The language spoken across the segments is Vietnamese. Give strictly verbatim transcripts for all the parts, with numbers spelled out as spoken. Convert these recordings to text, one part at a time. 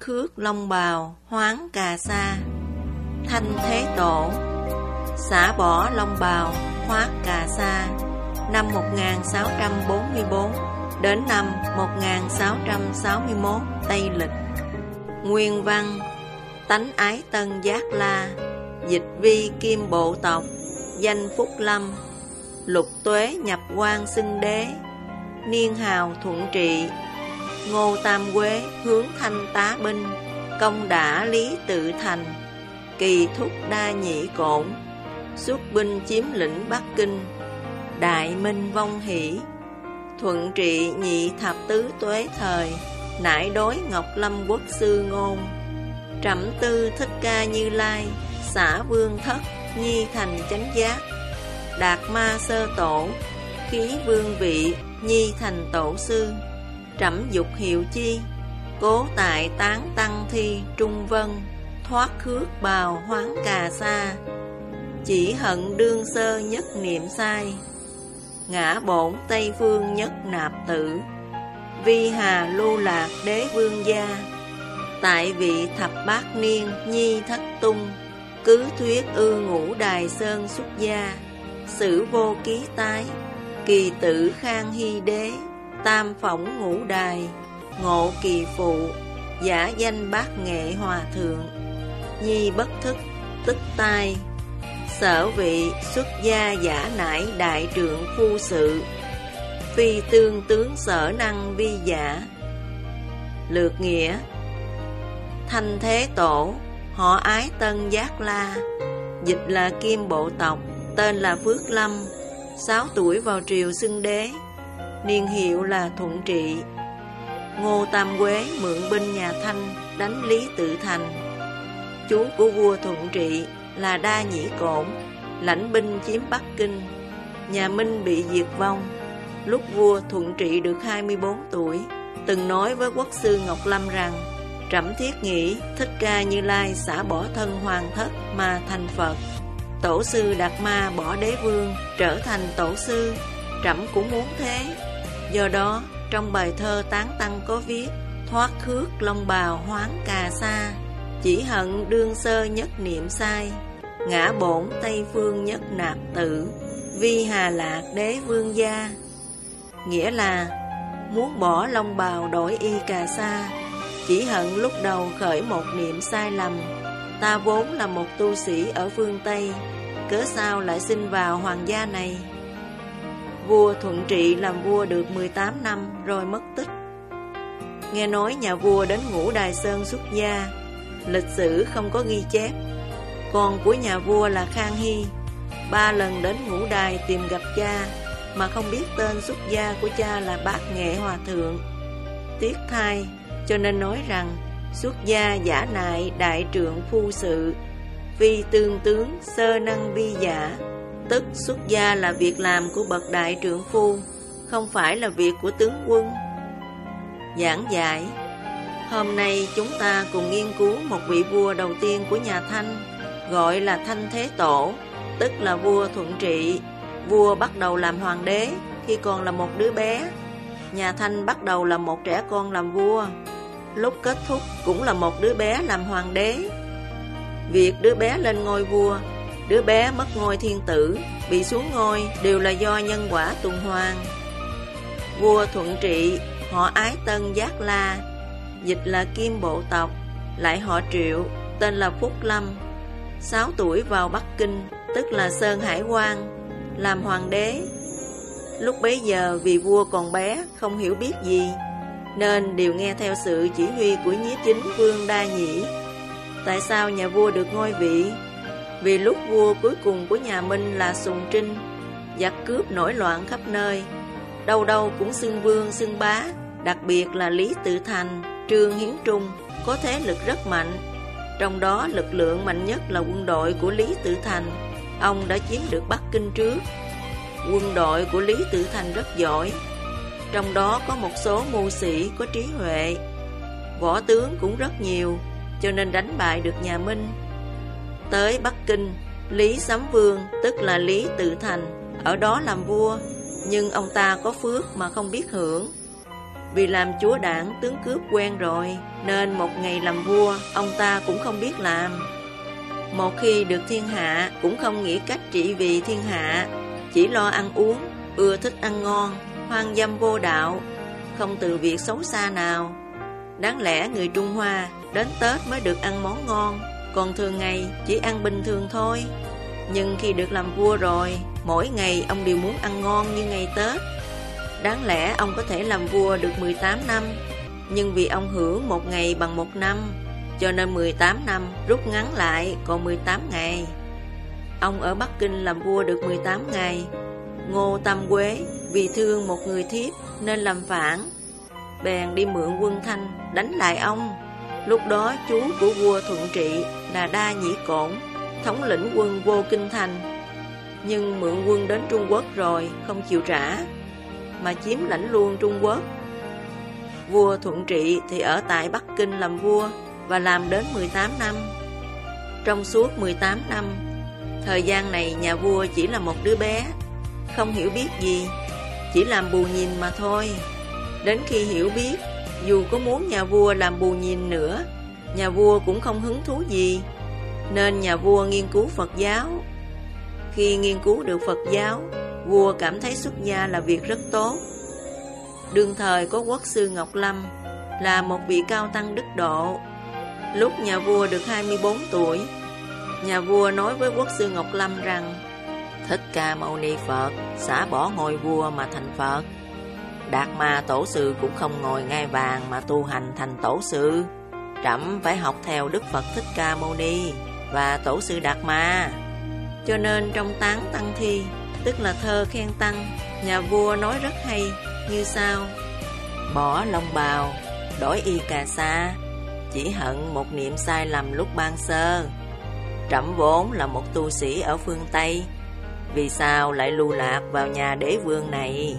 khước long bào hoáng cà sa. Thanh Thế Tổ xả bỏ long bào hoác cà sa năm một nghìn sáu trăm bốn mươi tư đến năm một nghìn sáu trăm sáu mươi mốt Tây Lịch. Nguyên văn: Tánh ái tân giác la, dịch vi kim bộ tộc, danh Phúc Lâm, lục tuế nhập quan xưng đế, niên hào thuận trị. Ngô Tam Quế hướng thanh tá binh, công đả lý tự thành, kỳ thúc đa nhị cổn, xuất binh chiếm lĩnh Bắc Kinh. Đại Minh vong hỷ, thuận trị nhị thập tứ tuế thời, nải đối Ngọc Lâm quốc sư ngôn. Trẫm tư Thích Ca Như Lai, xả vương thất, nhi thành chánh giác. Đạt ma sơ tổ, khí vương vị, nhi thành tổ sư. Trẫm dục hiệu chi, cố tại tán tăng thi trung vân, thoát khước bào hoáng cà sa. Chỉ hận đương sơ nhất niệm sai, ngã bổn Tây phương nhất nạp tử. Vi hà lưu lạc đế vương gia, tại vị thập bát niên nhi thất tung. Cứ thuyết ư ngũ đài sơn xuất gia, sử vô ký tái, kỳ tử khang hy đế. Tam phỏng ngũ đài, ngộ kỳ phụ, giả danh bát nghệ hòa thượng. Nhi bất thức, tức tai, sở vị xuất gia giả nải đại trượng phu sự. Phi tương tướng sở năng vi giả. Lược nghĩa: Thanh Thế Tổ, họ ái tân giác la, dịch là kim bộ tộc, tên là Phước Lâm, sáu tuổi vào triều xưng đế, niên hiệu là Thuận Trị. Ngô Tam Quế mượn binh nhà Thanh đánh Lý Tự Thành. Chú của vua Thuận Trị là Đa Nhĩ Cổn, lãnh binh chiếm Bắc Kinh. Nhà Minh bị diệt vong. Lúc vua Thuận Trị được hai mươi bốn tuổi, từng nói với quốc sư Ngọc Lâm rằng: Trẫm thiết nghĩ Thích Ca Như Lai xả bỏ thân hoàng thất mà thành Phật. Tổ sư Đạt Ma bỏ đế vương trở thành tổ sư, trẫm cũng muốn thế. Do đó trong bài thơ tán tăng có viết: Thoát khước long bào hoáng cà sa, chỉ hận đương sơ nhất niệm sai, ngã bổn Tây phương nhất nạp tử. Vi hà lạc đế vương gia. Nghĩa là muốn bỏ long bào đổi y cà sa, chỉ hận lúc đầu khởi một niệm sai lầm. Ta vốn là một tu sĩ ở phương Tây, cớ sao lại sinh vào hoàng gia này? Vua Thuận Trị làm vua được mười tám năm rồi mất tích. Nghe nói nhà vua đến Ngũ Đài Sơn xuất gia, lịch sử không có ghi chép. Con của nhà vua là Khang Hy, ba lần đến Ngũ Đài tìm gặp cha, mà không biết tên xuất gia của cha là Bát Nghệ Hòa Thượng. Tiếc thay, cho nên nói rằng xuất gia giả nại đại trượng phu sự, vi tương tướng sơ năng vi giả. Tức xuất gia là việc làm của bậc đại trượng phu, không phải là việc của tướng quân. Giảng giải: Hôm nay chúng ta cùng nghiên cứu một vị vua đầu tiên của nhà Thanh, gọi là Thanh Thế Tổ, tức là vua Thuận Trị. Vua bắt đầu làm hoàng đế khi còn là một đứa bé. Nhà Thanh bắt đầu là một trẻ con làm vua, lúc kết thúc cũng là một đứa bé làm hoàng đế. Việc đứa bé lên ngôi vua, đứa bé mất ngôi thiên tử, bị xuống ngôi đều là do nhân quả tuần hoàn. Vua Thuận Trị họ ái tân giác la, dịch là kim bộ tộc, lại họ Triệu, tên là Phúc Lâm. Sáu tuổi vào Bắc Kinh, tức là Sơn Hải Quan, làm hoàng đế. Lúc bấy giờ vì vua còn bé, không hiểu biết gì, nên đều nghe theo sự chỉ huy của nhiếp chính vương Đa Nhĩ. Tại sao nhà vua được ngôi vị? Vì lúc vua cuối cùng của nhà Minh là Sùng Trinh, giặc cướp nổi loạn khắp nơi, đâu đâu cũng xưng vương xưng bá. Đặc biệt là Lý Tự Thành, Trương Hiến Trung có thế lực rất mạnh. Trong đó lực lượng mạnh nhất là quân đội của Lý Tự Thành. Ông đã chiếm được Bắc Kinh trước. Quân đội của Lý Tự Thành rất giỏi, trong đó có một số mưu sĩ có trí huệ. Võ tướng cũng rất nhiều, cho nên đánh bại được nhà Minh. Tới Bắc Kinh, Lý Sấm Vương, tức là Lý Tự Thành, ở đó làm vua, nhưng ông ta có phước mà không biết hưởng. Vì làm chúa đảng tướng cướp quen rồi, nên một ngày làm vua, ông ta cũng không biết làm. Một khi được thiên hạ, cũng không nghĩ cách trị vì thiên hạ, chỉ lo ăn uống, ưa thích ăn ngon, hoang dâm vô đạo, không từ việc xấu xa nào. Đáng lẽ người Trung Hoa đến Tết mới được ăn món ngon, còn thường ngày chỉ ăn bình thường thôi. Nhưng khi được làm vua rồi, mỗi ngày ông đều muốn ăn ngon như ngày Tết. Đáng lẽ ông có thể làm vua được mười tám năm, nhưng vì ông hưởng một ngày bằng một năm, cho nên mười tám năm rút ngắn lại còn mười tám ngày. Ông ở Bắc Kinh làm vua được mười tám ngày. Ngô Tam Quế vì thương một người thiếp nên làm phản, bèn đi mượn quân Thanh đánh lại ông. Lúc đó chú của vua Thuận Trị là Đa Nhĩ Cổn thống lĩnh quân vô Kinh Thành, nhưng mượn quân đến Trung Quốc rồi không chịu trả, mà chiếm lãnh luôn Trung Quốc. Vua Thuận Trị thì ở tại Bắc Kinh làm vua và làm đến mười tám năm. Trong suốt mười tám năm, thời gian này nhà vua chỉ là một đứa bé, không hiểu biết gì, chỉ làm bù nhìn mà thôi. Đến khi hiểu biết, dù có muốn nhà vua làm bù nhìn nữa, nhà vua cũng không hứng thú gì, nên nhà vua nghiên cứu Phật giáo. Khi nghiên cứu được Phật giáo, vua cảm thấy xuất gia là việc rất tốt. Đương thời có quốc sư Ngọc Lâm, là một vị cao tăng đức độ. Lúc nhà vua được hai mươi bốn tuổi, nhà vua nói với quốc sư Ngọc Lâm rằng: Thích Ca Mâu Ni Phật xả bỏ ngôi vua mà thành Phật. Đạt Ma Tổ Sư cũng không ngồi ngai vàng mà tu hành thành Tổ Sư. Trẫm phải học theo Đức Phật Thích Ca Mâu Ni và Tổ Sư Đạt Ma. Cho nên trong Tán Tăng Thi, tức là thơ khen tăng, nhà vua nói rất hay như sau: Bỏ lông bào, đổi y cà sa, chỉ hận một niệm sai lầm lúc ban sơ. Trẫm vốn là một tu sĩ ở phương Tây, vì sao lại lưu lạc vào nhà đế vương này?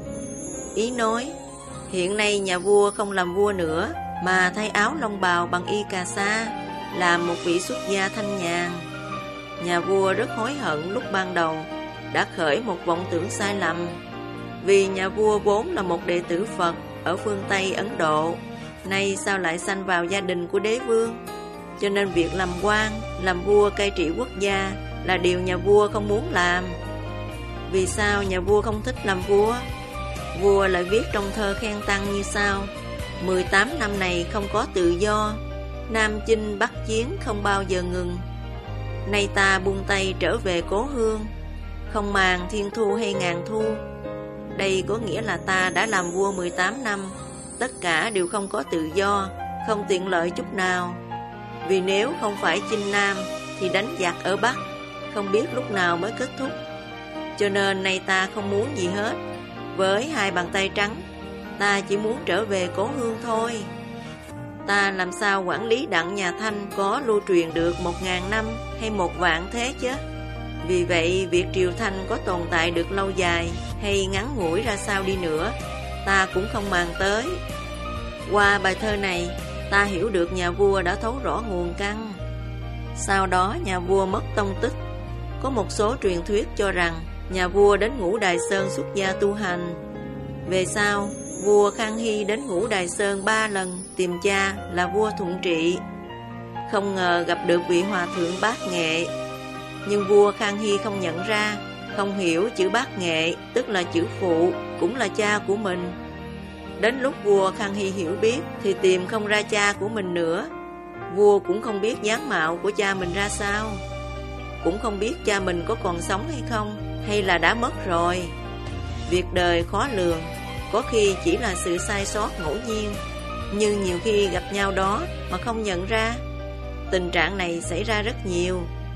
Ý nói, hiện nay nhà vua không làm vua nữa, mà thay áo lông bào bằng y cà sa, làm một vị xuất gia thanh nhàn. Nhà vua rất hối hận lúc ban đầu đã khởi một vọng tưởng sai lầm, vì nhà vua vốn là một đệ tử Phật ở phương Tây Ấn Độ, nay sao lại sanh vào gia đình của đế vương. Cho nên việc làm quan, làm vua cai trị quốc gia là điều nhà vua không muốn làm. Vì sao nhà vua không thích làm vua? Vua lại viết trong thơ khen tăng như sau: mười tám năm này không có tự do, Nam chinh Bắc chiến không bao giờ ngừng. Nay ta buông tay trở về cố hương, không màng thiên thu hay ngàn thu. Đây có nghĩa là ta đã làm vua mười tám năm, tất cả đều không có tự do, không tiện lợi chút nào. Vì nếu không phải chinh Nam thì đánh giặc ở Bắc, không biết lúc nào mới kết thúc. Cho nên nay ta không muốn gì hết. Với hai bàn tay trắng, ta chỉ muốn trở về cố hương thôi. Ta làm sao quản lý đặng nhà Thanh có lưu truyền được một ngàn năm hay một vạn thế chứ? Vì vậy, việc triều Thanh có tồn tại được lâu dài hay ngắn ngủi ra sao đi nữa, ta cũng không màng tới. Qua bài thơ này, ta hiểu được nhà vua đã thấu rõ nguồn căn. Sau đó nhà vua mất tông tích. Có một số truyền thuyết cho rằng nhà vua đến Ngũ Đài Sơn xuất gia tu hành. Về sau, vua Khang Hy đến Ngũ Đài Sơn ba lần tìm cha là vua Thuận Trị. Không ngờ gặp được vị hòa thượng Bát Nghệ. Nhưng vua Khang Hy không nhận ra, không hiểu chữ Bát Nghệ, tức là chữ phụ, cũng là cha của mình. Đến lúc vua Khang Hy hiểu biết thì tìm không ra cha của mình nữa. Vua cũng không biết dáng mạo của cha mình ra sao, cũng không biết cha mình có còn sống hay không, hay là đã mất rồi. Việc đời khó lường, có khi chỉ là sự sai sót ngẫu nhiên, nhưng nhiều khi gặp nhau đó mà không nhận ra. Tình trạng này xảy ra rất nhiều.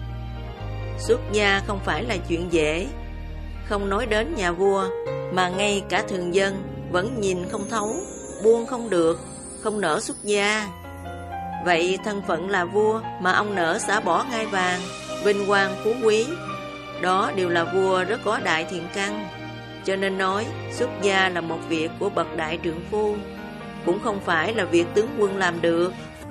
Xuất gia không phải là chuyện dễ. Không nói đến nhà vua, mà ngay cả thường dân vẫn nhìn không thấu, buông không được, không nỡ xuất gia. Vậy thân phận là vua mà ông nỡ xả bỏ ngai vàng, vinh quang phú quý, đó đều là vua rất có đại thiện căn. Cho nên nói xuất gia là một việc của bậc đại trượng phu, cũng không phải là việc tướng quân làm được.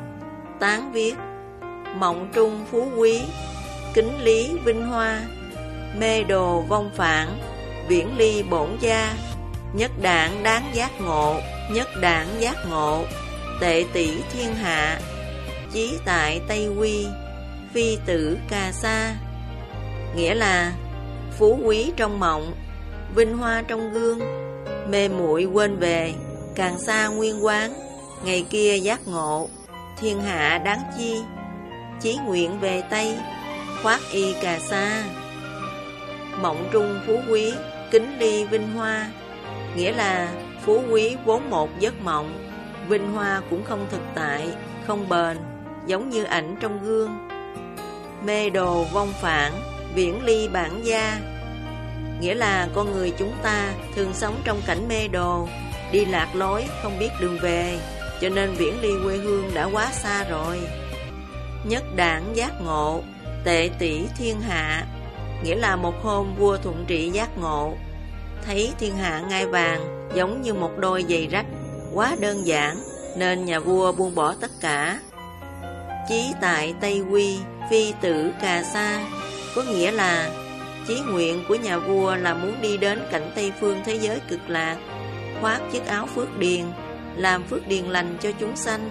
Tán viết: mộng trung phú quý, kính lý vinh hoa, mê đồ vong phản, viễn ly bổn gia, nhất đảng đáng giác ngộ, Nhất đảng giác ngộ, tệ tỷ thiên hạ, chí tại Tây Quy, phi tử Cà Sa. Nghĩa là phú quý trong mộng, vinh hoa trong gương, mê muội quên về, càng xa nguyên quán, ngày kia giác ngộ, thiên hạ đáng chi, chí nguyện về Tây, khoác y Cà Sa. Mộng trung phú quý, kính ly vinh hoa. Nghĩa là phú quý vốn một giấc mộng, vinh hoa cũng không thực tại, không bền, giống như ảnh trong gương. Mê đồ vong phản, viễn ly bản gia. Nghĩa là con người chúng ta thường sống trong cảnh mê đồ, đi lạc lối, không biết đường về, cho nên viễn ly quê hương đã quá xa rồi. Nhất đảng giác ngộ, tệ tỷ thiên hạ. Nghĩa là một hôm vua Thuận Trị giác ngộ, thấy thiên hạ ngai vàng giống như một đôi giày rách, quá đơn giản, nên nhà vua buông bỏ tất cả. Chí tại Tây Quy, phi tử Cà Sa. Có nghĩa là chí nguyện của nhà vua là muốn đi đến cảnh Tây phương thế giới cực lạc, khoác chiếc áo phước điền, làm phước điền lành cho chúng sanh.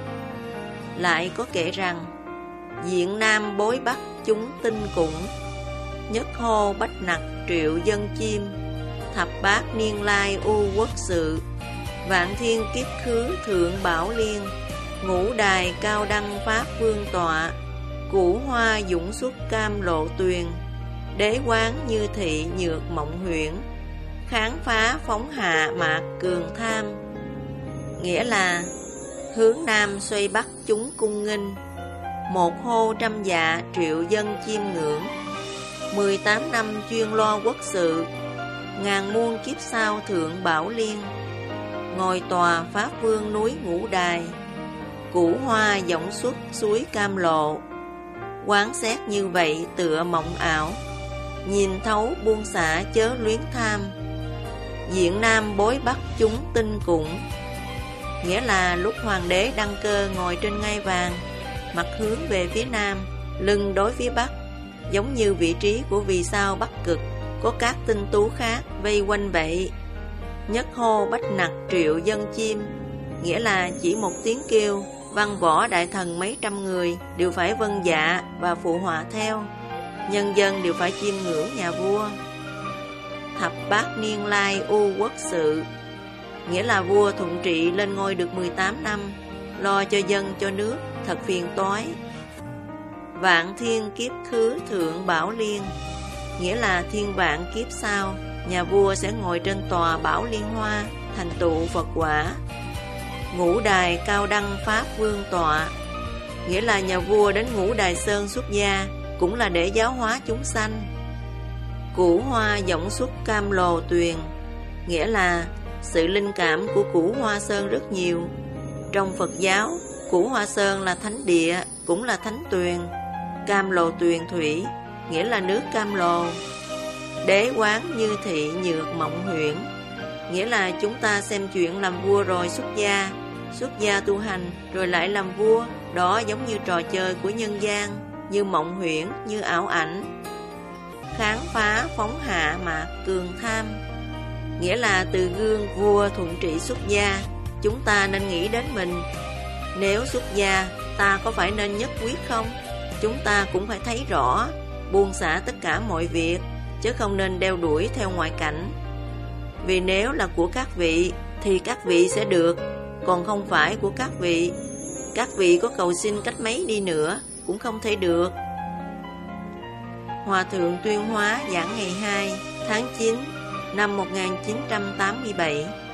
Lại có kể rằng, diện nam bối bắc chúng tinh cũng, nhất hô bách nặc triệu dân chim, thập bát niên lai u quốc sự, vạn thiên kiếp khứ thượng bảo liên, ngũ đài cao đăng pháp vương tọa, củ hoa dũng xuất cam lộ tuyền, đế quán như thị nhược mộng huyễn, kháng phá phóng hạ mạc cường tham. Nghĩa là hướng nam xoay bắc chúng cung nghinh, một hô trăm dạ triệu dân chiêm ngưỡng, mười tám năm chuyên lo quốc sự, ngàn muôn kiếp sau thượng bảo liên, ngồi tòa pháp vương núi ngũ đài, củ hoa dõng xuất suối cam lộ. Quán xét như vậy tựa mộng ảo, nhìn thấu buông xả chớ luyến tham, diện nam bối bắc chúng tinh cũng. Nghĩa là lúc hoàng đế đăng cơ ngồi trên ngai vàng, mặt hướng về phía nam, lưng đối phía bắc, giống như vị trí của vì sao Bắc Cực có các tinh tú khác vây quanh vậy. Nhất hô bách nặc triệu dân chim. Nghĩa là chỉ một tiếng kêu, văn võ đại thần mấy trăm người đều phải vâng dạ và phụ họa theo, nhân dân đều phải chiêm ngưỡng nhà vua. Thập bát niên lai u quốc sự. Nghĩa là vua Thuận Trị lên ngôi được mười tám năm, lo cho dân cho nước, thật phiền toái. Vạn thiên kiếp khứ thượng bảo liên. Nghĩa là thiên vạn kiếp sau, nhà vua sẽ ngồi trên tòa bảo liên hoa, thành tựu Phật quả. Ngũ đài cao đăng pháp vương tọa. Nghĩa là nhà vua đến Ngũ Đài Sơn xuất gia, cũng là để giáo hóa chúng sanh. Củ hoa dõng xuất cam lồ tuyền. Nghĩa là sự linh cảm của Củ Hoa Sơn rất nhiều. Trong Phật giáo, Củ Hoa Sơn là thánh địa, cũng là thánh tuyền. Cam lồ tuyền thủy, nghĩa là nước cam lồ. Đế quán như thị nhược mộng huyễn. Nghĩa là chúng ta xem chuyện làm vua rồi xuất gia, xuất gia tu hành rồi lại làm vua. Đó giống như trò chơi của nhân gian, như mộng huyễn, như ảo ảnh. Kháng phá phóng hạ mạc cường tham. Nghĩa là từ gương vua Thuận Trị xuất gia, chúng ta nên nghĩ đến mình. Nếu xuất gia, ta có phải nên nhất quyết không? Chúng ta cũng phải thấy rõ, buông xả tất cả mọi việc, chứ không nên đeo đuổi theo ngoại cảnh. Vì nếu là của các vị, thì các vị sẽ được, còn không phải của các vị, các vị có cầu xin cách mấy đi nữa, cũng không thể được. Hòa Thượng Tuyên Hóa giảng ngày hai tháng chín năm một nghìn chín trăm tám mươi bảy.